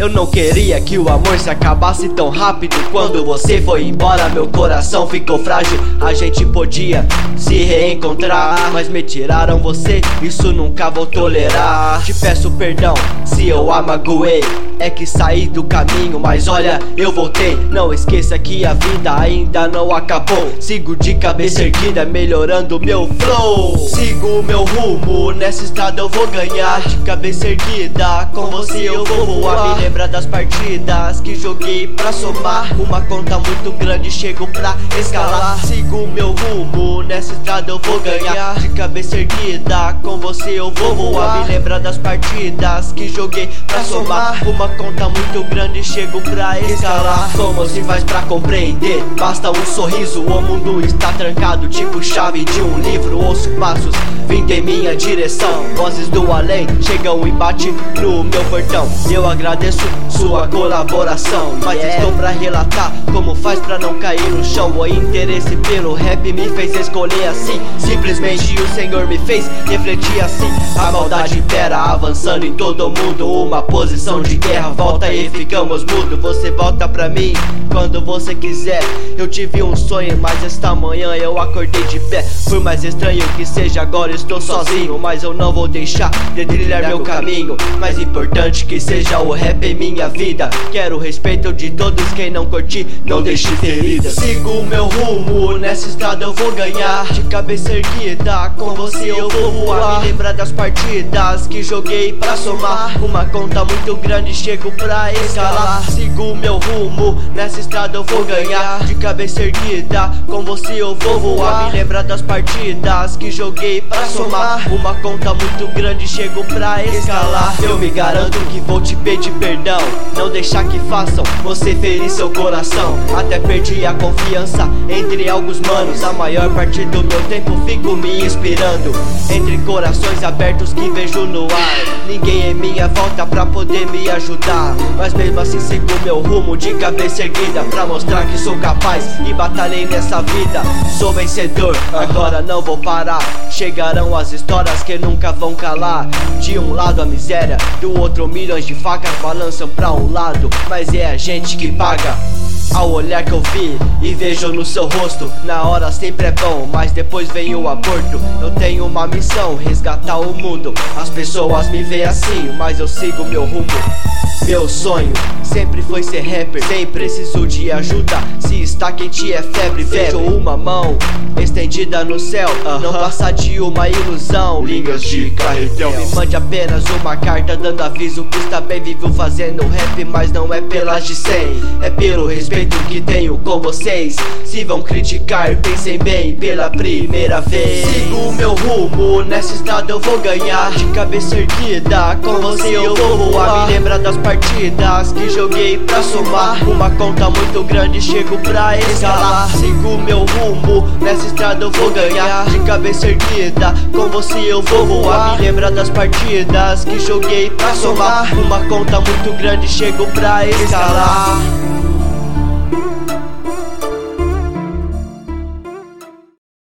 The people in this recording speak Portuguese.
Eu não queria que o amor se acabasse tão rápido. Quando você foi embora, meu coração ficou frágil. A gente podia se reencontrar, mas me tiraram você, isso nunca vou tolerar. Te peço perdão se eu a magoei, é que saí do caminho, mas olha, eu voltei. Não esqueça que a vida ainda não acabou. Sigo de cabeça erguida, melhorando meu flow. Sigo o meu rumo, nessa estrada eu vou ganhar. De cabeça erguida, com você eu vou voar. Me lembra das partidas que joguei pra somar. Uma conta muito grande, chego pra escalar. Sigo o meu rumo, nessa estrada eu vou ganhar. De cabeça erguida, com você eu vou voar. Me lembra das partidas que joguei pra somar. Uma conta muito grande, chego pra escalar. Como se faz pra compreender? Basta um sorriso, o mundo está trancado, tipo chave de um livro. Ouço passos vindo em minha direção, vozes do além chegam e bate no meu portão. Eu agradeço sua colaboração, mas estou pra relatar como faz pra não cair no chão. O interesse pelo rap me fez escolher assim, simplesmente o Senhor me fez refletir assim. A maldade impera, avançando em todo mundo, uma posição de guerra, volta e ficamos mudo. Você volta pra mim quando você quiser. Eu tive um sonho, mas esta manhã eu acordei de pé. Por mais estranho que seja, agora estou sozinho, mas eu não vou deixar de trilhar meu caminho. Mais importante que seja o rap em minha vida, quero o respeito de todos, quem não curtir, não deixe ferida. Sigo o meu rumo, nessa estrada eu vou ganhar. De cabeça erguida, com você eu vou voar. Me lembra das partidas que joguei pra somar. Uma conta muito grande, chego pra escalar. Sigo o meu rumo, nessa estrada eu vou ganhar. De cabeça erguida, com você eu vou voar. Me lembra das partidas que joguei pra somar. Uma conta muito grande, chego pra escalar. Eu me garanto que vou te pedir perdão, não deixar que façam você ferir seu coração. Até perdi a confiança entre alguns manos. A maior parte do meu tempo fico me inspirando entre corações abertos que vejo no ar. Ninguém em minha volta pra poder me ajudar, mas mesmo assim sigo meu rumo de cabeça erguida, pra mostrar que sou capaz e batalhei nessa vida. Sou vencedor, agora não vou parar. Chegarão as histórias que nunca vão calar. De um lado a miséria, do outro milhões de facas balançam pra um lado, mas é a gente que paga. Ao olhar que eu vi e vejo no seu rosto, na hora sempre é bom, mas depois vem o aborto. Eu tenho uma missão, resgatar o mundo. As pessoas me veem assim, mas eu sigo meu rumo. Meu sonho sempre foi ser rapper, sem preciso de ajuda. Se está quente é febre, vejo uma mão estendida no céu, não passa de uma ilusão. Linhas de carretel. Me mande apenas uma carta dando aviso que está bem. Vivo fazendo rap, mas não é pelas de 100, é pelo respeito que tenho com vocês. Se vão criticar, pensem bem pela primeira vez. Sigo o meu rumo, nessa estrada eu vou ganhar. De cabeça erguida, com você eu vou voar. Me lembra das partidas que joguei pra somar. Uma conta muito grande, chego pra escalar. Sigo o meu rumo, nessa estrada eu vou ganhar. De cabeça erguida, com você eu vou voar. Me lembra das partidas que joguei pra somar. Uma conta muito grande, chego pra escalar.